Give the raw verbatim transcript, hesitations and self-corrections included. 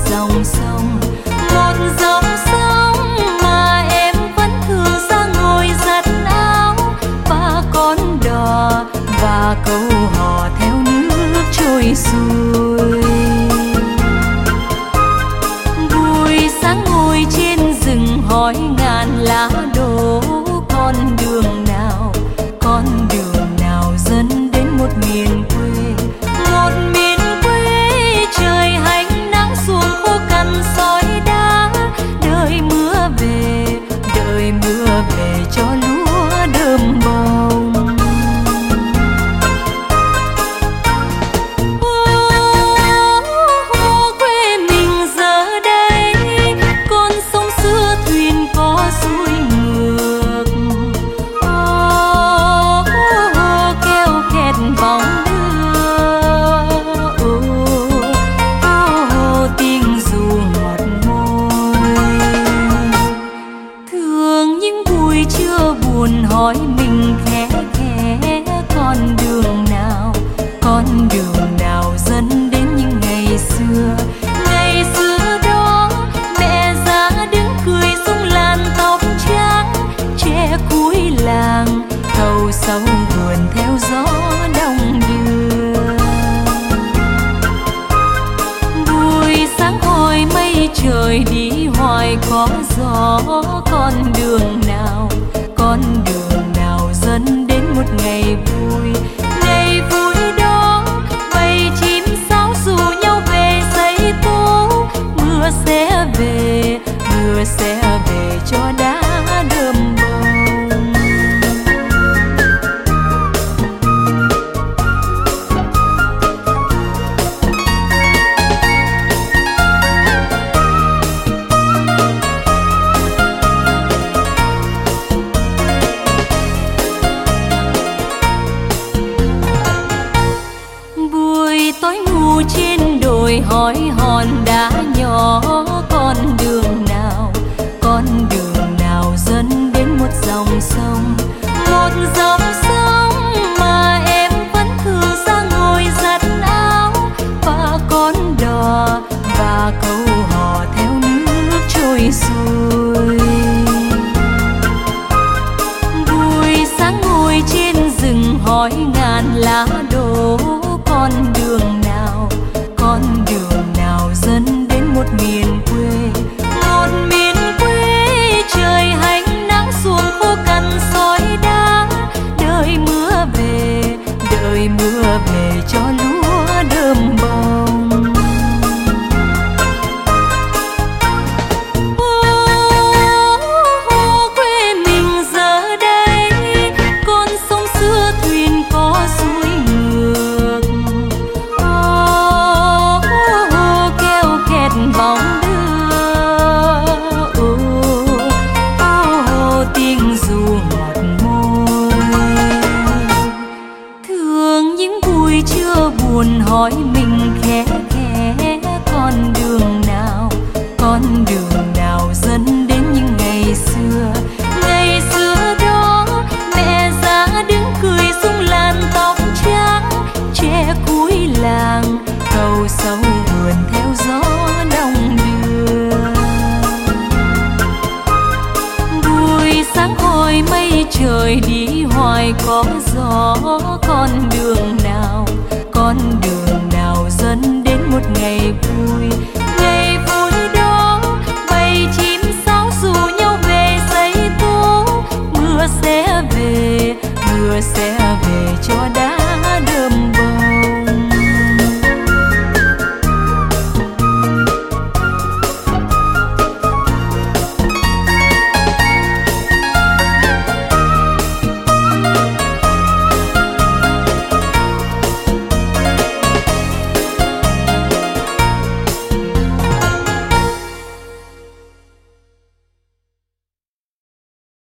dòng sông, một dòng sông mà em vẫn thường ra ngồi giặt áo, và con đò và câu hò theo nước trôi xuôi. Buổi sáng ngồi trên rừng hỏi ngàn lá đổ, con đường nào, con đường nào dẫn đến một miền quê, một miền quê trời hanh nắng xuống khô cằn sỏi đá. Đợi mưa về, đợi mưa về cho lúa đơm bông. Hỏi mình khẽ khẽ con đường nào, con đường nào dẫn đến những ngày xưa. Ngày xưa đó mẹ già đứng cười sung làn tóc trắng, trẻ cuối làng cầu sau vườn theo gió đông đưa. Buổi sáng hỏi mây trời đi hoài có gió, con đường nào, con đường nào dẫn đến một ngày vui. Ngày vui đó bầy chim sáo rủ nhau về xây tố. Mưa sẽ về, mưa sẽ về cho đá đơm bông. Tối ngủ trên đồi hỏi hòn đá nhỏ, con đường nào, con đường nào dẫn đến một dòng sông, một dòng sông mà em vẫn thường ra ngồi giặt áo, và con đò và câu hò theo nước trôi xuôi. Buổi sáng ngồi trên rừng hỏi ngàn lá đổ, con đường nào, con đường nào dẫn đến một miền quê, một miền quê trời hanh nắng xuống khô cằn sỏi đá. Đợi mưa về, đợi mưa về cho lúa đơm bông. Quê mình giờ đây con sông xưa thuyền có suối ngược, bóng đưa oh, oh, tiếng ru ngọt môi. Thường những buổi trưa buồn hỏi mình khẽ khẽ con đường nào, con đường nào dẫn đến những ngày xưa. Ngày xưa đó mẹ già đứng cười sung làn tóc trắng, trẻ cuối làng cầu sau vườn theo gió đông đưa. Buổi sáng hỏi mây trời đi hoài có gió, con đường nào, con đường nào dẫn đến một ngày vui.